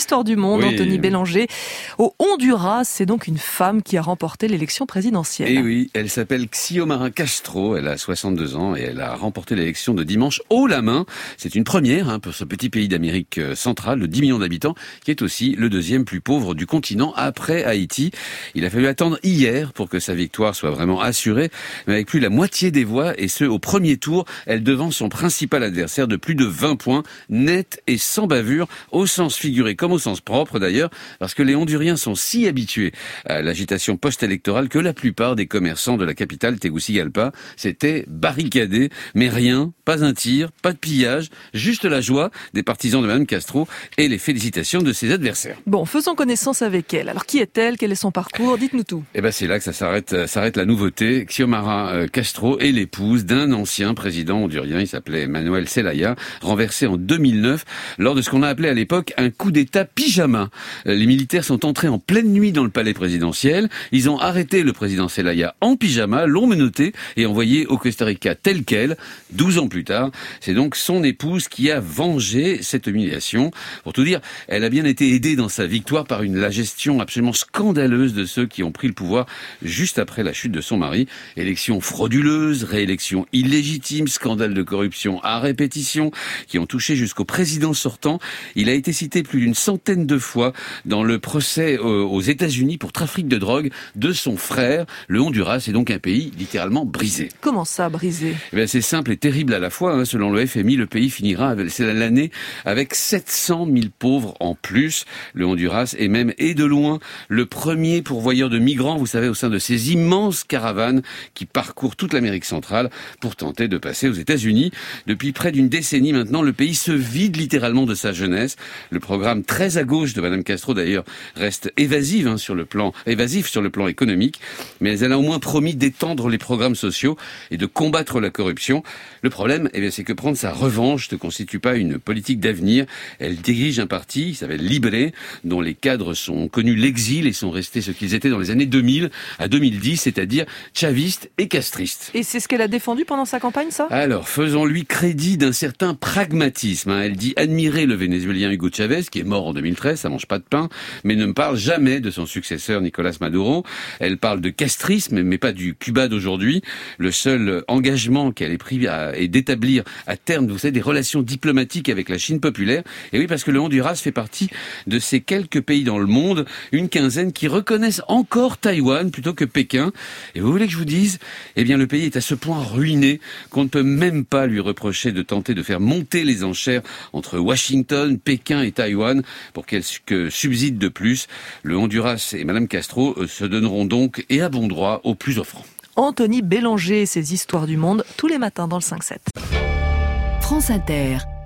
histoires du monde, Oui. Anthony Bélanger. Au Honduras, c'est donc une femme qui a remporté l'élection présidentielle. Et oui, elle s'appelle Xiomara Castro, elle a 62 ans et elle a remporté l'élection de dimanche haut la main. C'est une première pour ce petit pays d'Amérique centrale de 10 millions d'habitants, qui est aussi le deuxième plus pauvre du continent après Haïti. Il a fallu attendre hier pour que sa victoire soit vraiment assurée, mais avec plus de la moitié des voix, et ce au premier tour, elle devance son principal adversaire de plus de 20 points, net et sans bavure, au sens figuré comme au sens propre d'ailleurs, parce que les Honduriens sont si habitués à l'agitation post-électorale que la plupart des commerçants de la capitale, Tegucigalpa, s'étaient barricadés, mais rien, pas un tir, pas de pillage, juste la joie des partisans de Mme Castro et les félicitations de ses adversaires. Bon, faisons connaissance avec elle. Alors, qui est-elle? Quel est son parcours? Dites-nous tout. Eh ben, c'est là que ça s'arrête la nouveauté. Xiomara Castro est l'épouse d'un ancien président hondurien, il s'appelait Manuel Zelaya, renversé en 2009 lors de ce qu'on a appelé à l'époque un coup d'État pyjama. Les militaires sont entrés en pleine nuit dans le palais présidentiel, ils ont arrêté le président Zelaya en pyjama, l'ont menotté et envoyé au Costa Rica tel quel. 12 ans plus tard, c'est donc son épouse qui a vengé cette humiliation. Pour tout dire, elle a bien été aidée dans sa victoire par la gestion absolument scandaleuse de ceux qui ont pris le pouvoir juste après la chute de son mari. Élection frauduleuse, réélection illégitime, scandale de corruption à répétition qui ont touché jusqu'au président sortant. Il a été cité plus d'une centaine de fois dans le procès aux États-Unis pour trafic de drogue de son frère. Le Honduras est donc un pays littéralement brisé. Comment ça, brisé? Eh bien, c'est simple et terrible à la fois. Selon le FMI, le pays finira l'année avec 700 000 pauvres en plus. Le Honduras est même, et de loin, le premier pourvoyeur de migrants, vous savez, au sein de ces immenses caravanes qui parcourent toute l'Amérique centrale pour tenter de passer aux États-Unis. Depuis près d'une décennie maintenant, le pays se vide littéralement de sa jeunesse. Le programme très à gauche de Mme Castro, d'ailleurs, reste évasif sur le plan économique, mais elle a au moins promis d'étendre les programmes sociaux et de combattre la corruption. Le problème, c'est que prendre sa revanche ne constitue pas une politique d'avenir. Elle dirige un parti, il s'appelle Libre, dont les cadres ont connu l'exil et sont restés ce qu'ils étaient dans les années 2000 à 2010, c'est-à-dire chavistes et castristes. Et c'est ce qu'elle a défendu pendant sa campagne, ça? Alors, faisons-lui crédit d'un certain pragmatisme. Elle dit admirer le Vénézuélien Hugo Chavez, qui est mort en 2013, ça mange pas de pain, mais ne parle jamais de son successeur Nicolás Maduro. Elle parle de castrisme, mais pas du Cuba d'aujourd'hui. Le seul engagement qu'elle ait pris est d'établir à terme, vous savez, des relations diplomatiques avec la Chine populaire. Et oui, parce que le Honduras fait partie de ces quelques pays dans le monde, une quinzaine, qui reconnaissent encore Taïwan plutôt que Pékin. Et vous voulez que je vous dise, le pays est à ce point ruiné qu'on ne peut même pas lui reprocher de tenter de faire monter les enchères entre Washington, Pékin et Taïwan pour qu'elle subside de plus. Le Honduras et Mme Castro se donneront donc et à bon droit aux plus offrants. Anthony Bélanger et ses histoires du monde tous les matins dans le 5-7. France Inter.